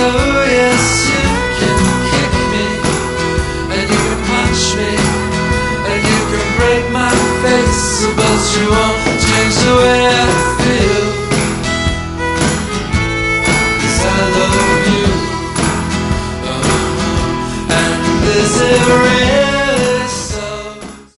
Oh yes, you can kick me, and you can punch me, and you can break my face, but you won't change the way I feel. 'Cause I love you. And is it real?